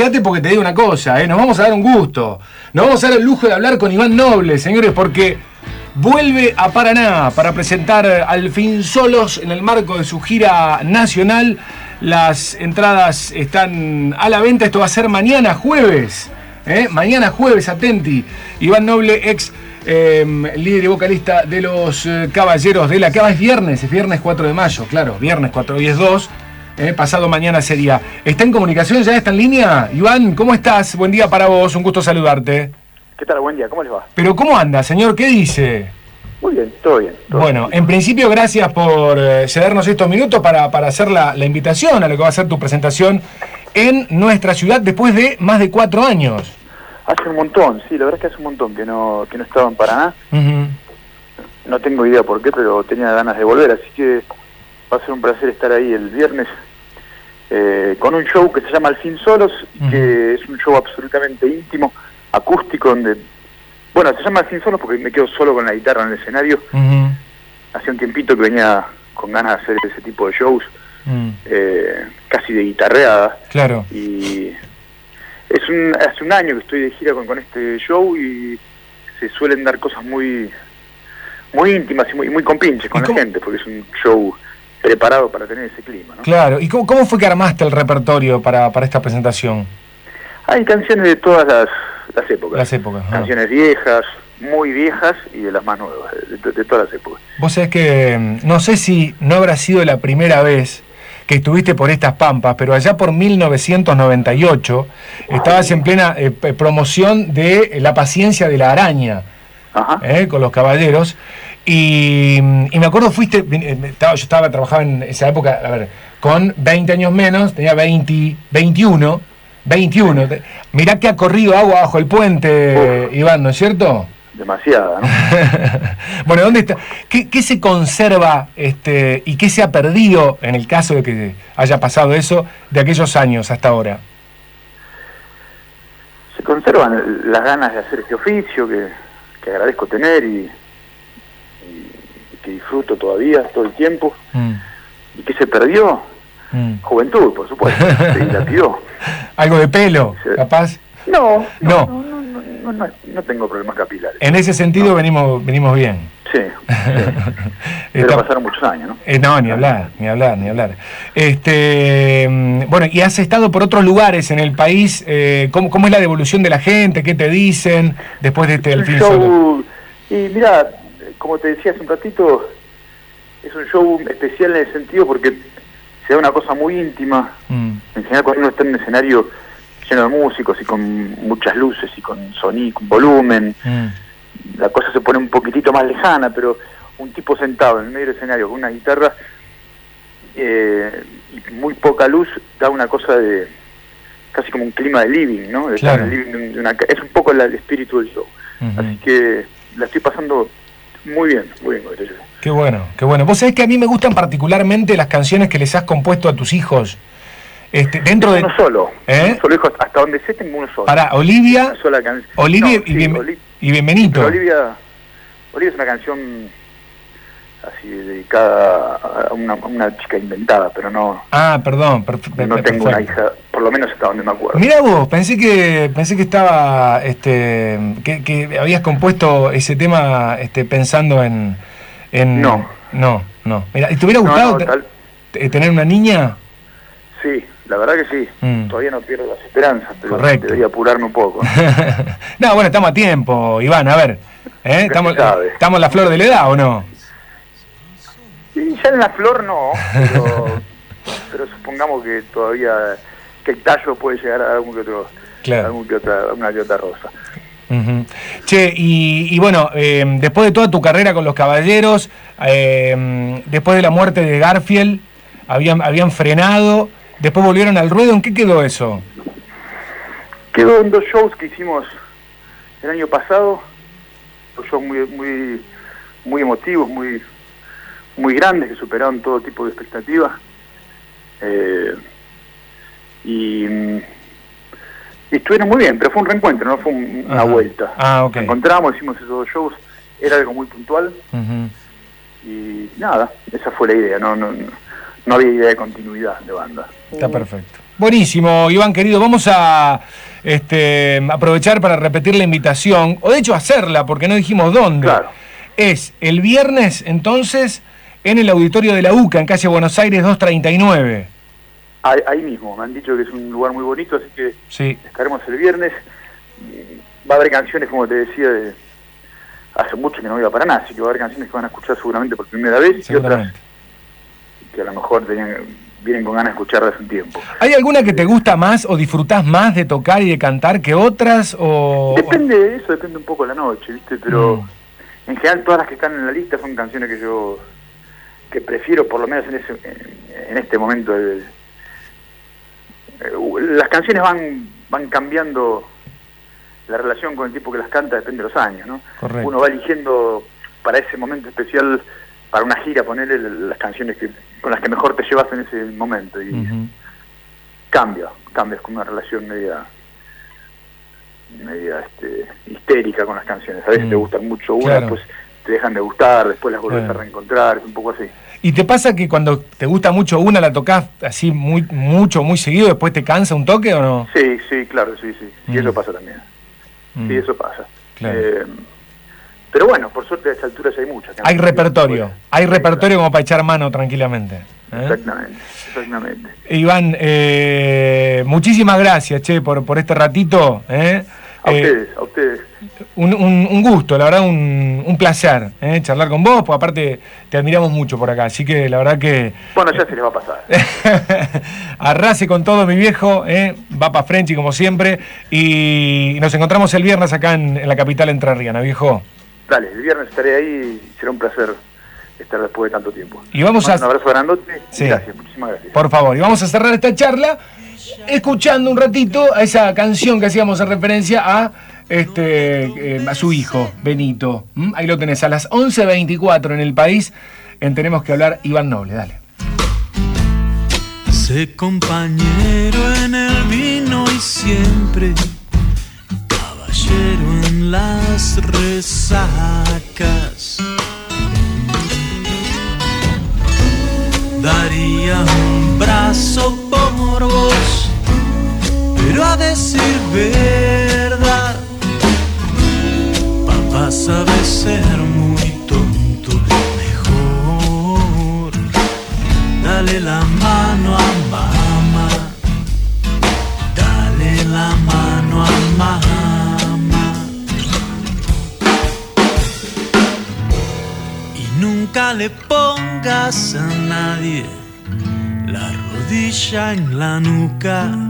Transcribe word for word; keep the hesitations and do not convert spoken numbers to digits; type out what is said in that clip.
quédate porque te digo una cosa, ¿eh? Nos vamos a dar un gusto. Nos vamos a dar el lujo de hablar con Iván Noble, señores, porque vuelve a Paraná para presentar Al fin solos en el marco de su gira nacional. Las entradas están a la venta. Esto va a ser mañana jueves. ¿eh? Mañana jueves, atenti. Iván Noble, ex eh, líder y vocalista de los eh, Caballeros de la Cava. Es viernes, es viernes cuatro de mayo, claro. Viernes cuatro, hoy es dos. Eh, pasado mañana sería. ¿Está en comunicación? ¿Ya está en línea? Iván, ¿cómo estás? Buen día para vos, un gusto saludarte. ¿Qué tal? Buen día, ¿cómo les va? Pero ¿cómo anda, señor? ¿Qué dice? Muy bien, todo bien. Todo bueno, bien. En principio, gracias por eh, cedernos estos minutos para, para hacer la, la invitación a lo que va a ser tu presentación en nuestra ciudad después de más de cuatro años. Hace un montón, sí, la verdad es que hace un montón que no, que no estaba en Paraná. Uh-huh. No tengo idea por qué, pero tenía ganas de volver, así que va a ser un placer estar ahí el viernes eh, con un show que se llama Al fin solos, uh-huh. que es un show absolutamente íntimo, acústico, donde... Bueno, se llama Al fin solos porque me quedo solo con la guitarra en el escenario. Uh-huh. Hace un tiempito que venía con ganas de hacer ese tipo de shows, uh-huh. eh, casi de guitarreada. Claro. Y es un, hace un año que estoy de gira con, con este show y se suelen dar cosas muy muy íntimas y muy, muy compinches con la cómo? gente, porque es un show preparado para tener ese clima, ¿no? Claro. ¿Y cómo, cómo fue que armaste el repertorio para, para esta presentación? Hay canciones de todas las, las épocas. Las épocas. Ah. Canciones viejas, muy viejas y de las más nuevas, de, de, de todas las épocas. Vos sabés que no sé si no habrá sido la primera vez que estuviste por estas pampas, pero allá por mil novecientos noventa y ocho estabas en plena eh, promoción de La paciencia de la araña, eh, con los Caballeros, y, y me acuerdo fuiste, estaba, yo estaba trabajaba en esa época, a ver, con veinte años menos, tenía veinte, veintiuno, veintiuno, mirá que ha corrido agua bajo el puente, Uf. Iván, ¿no es cierto? Demasiada, ¿no? Bueno, ¿dónde está? ¿Qué, qué se conserva este, y qué se ha perdido en el caso de que haya pasado eso de aquellos años hasta ahora? Se conservan las ganas de hacer este oficio que, que agradezco tener y, y que disfruto todavía todo el tiempo. Mm. ¿Y qué se perdió? Mm. Juventud, por supuesto. Se dilapidó. ¿Algo de pelo, se... capaz? No, no. no. no. No, no, no tengo problemas capilares. En ese sentido no. venimos venimos bien. Sí, sí. Pero Está... pasaron muchos años, ¿no? Eh, no, ni hablar, ni hablar, ni hablar. Este, bueno, y has estado por otros lugares en el país. Eh, ¿cómo, ¿Cómo es la devolución de la gente? ¿Qué te dicen después de este Al fin solo? Y mira, como te decía hace un ratito, es un show especial en el sentido porque se da una cosa muy íntima. Mm. En general, cuando uno está en un escenario lleno de músicos y con muchas luces y con sonido, con volumen, mm. la cosa se pone un poquitito más lejana, pero un tipo sentado en el medio del escenario con una guitarra eh, y muy poca luz da una cosa de casi como un clima de living, ¿no? De claro. el living de una, es un poco el, el espíritu del show. Uh-huh. Así que la estoy pasando muy bien, muy bien con este show. Qué bueno, qué bueno. Vos sabés que a mí me gustan particularmente las canciones que les has compuesto a tus hijos. Este, dentro uno de solo, ¿Eh? uno solo hijo, hasta donde sé tengo uno solo. Para Olivia, una sola can... Olivia no, y, sí, bien, Oli... y Bienvenido. Olivia, Olivia es una canción así dedicada a una, a una chica inventada, pero no. Ah, perdón, perf- no perfecto. tengo una hija, por lo menos hasta donde me acuerdo. Mirá vos, pensé que pensé que estaba, este, que, que habías compuesto ese tema, este, pensando en, en. No, no, no. Mira, ¿te hubiera gustado no, no, tal... t- tener una niña? Sí. La verdad que sí, mm. todavía no pierdo las esperanzas, pero Correcto. Debería apurarme un poco. No, bueno, estamos a tiempo, Iván, a ver. ¿eh? ¿Estamos, ¿Estamos en la flor de la edad o no? Sí, ya en la flor no, pero, pero supongamos que todavía, que el tallo puede llegar a algún que otro, claro. algún que otra, una que otra rosa. Uh-huh. Che, y, y bueno, eh, después de toda tu carrera con los Caballeros, eh, después de la muerte de Garfield, habían, habían frenado... Después volvieron al ruedo. ¿En qué quedó eso? Quedó en dos shows que hicimos el año pasado, dos shows muy muy muy emotivos, muy muy grandes, que superaron todo tipo de expectativas. Eh, y, y estuvieron muy bien, pero fue un reencuentro, no fue un, una Ajá. vuelta. Ah, okay. Nos encontramos, hicimos esos dos shows, era algo muy puntual. Uh-huh. Y nada, esa fue la idea, no, no, no había idea de continuidad de banda. Está perfecto. Buenísimo, Iván querido, vamos a este, aprovechar para repetir la invitación, o de hecho hacerla, porque no dijimos dónde. Claro. Es el viernes, entonces, en el auditorio de la U C A, en calle Buenos Aires doscientos treinta y nueve. Ahí, ahí mismo, me han dicho que es un lugar muy bonito, así que sí. estaremos el viernes. Va a haber canciones, como te decía, de hace mucho que no iba para nada, así que va a haber canciones que van a escuchar seguramente por primera vez y otras que a lo mejor tenían, vienen con ganas de escuchar hace un tiempo. ¿Hay alguna que te gusta más o disfrutás más de tocar y de cantar que otras? O depende de eso, depende un poco de la noche, ¿viste? Pero mm. en general todas las que están en la lista son canciones que yo que prefiero, por lo menos en ese en, en este momento. De, las canciones van van cambiando, la relación con el tipo que las canta depende de los años, ¿no? Correcto. Uno va eligiendo para ese momento especial, para una gira, ponerle las canciones que con las que mejor te llevas en ese momento y uh-huh. cambia, cambias con una relación media media este, histérica con las canciones. A veces uh-huh. te gustan mucho una, claro. después te dejan de gustar, después las volvés claro. a reencontrar, es un poco así. ¿Y te pasa que cuando te gusta mucho una la tocas así muy mucho, muy seguido, después te cansa un toque o no? Sí, sí, claro, sí, sí, sí, mm. eso pasa también. Mm. Sí, eso pasa. Claro. Eh, pero bueno, por suerte a esta altura ya hay muchas. Hay repertorio, bueno, hay sí, repertorio claro. como para echar mano tranquilamente. ¿eh? Exactamente, exactamente. Iván, eh, muchísimas gracias, che, por, por este ratito. ¿eh? A eh, ustedes, a ustedes. Un, un, un gusto, la verdad, un, un placer ¿eh? charlar con vos, porque aparte te admiramos mucho por acá, así que la verdad que... Bueno, ya eh, se les va a pasar. Arrase con todo, mi viejo, ¿eh? va pa' Frenchy como siempre, y nos encontramos el viernes acá en, en la capital entrerriana, viejo. Dale, el viernes estaré ahí y será un placer estar después de tanto tiempo. Y vamos a... Un abrazo grandote, sí. gracias, muchísimas gracias. Por favor, y vamos a cerrar esta charla escuchando un ratito a esa canción que hacíamos en referencia a este eh, a su hijo, Benito. ¿Mm? Ahí lo tenés, a las once veinticuatro en el país, en Tenemos que Hablar, Iván Noble, dale. Sé compañero en el vino y siempre caballero en las resacas. Daría un brazo por vos, pero a decir verdad, papá sabe ser muy tonto. Mejor dale la mano a mamá, dale la mano a mamá, y nunca le pongas a nadie la rodilla en la nuca.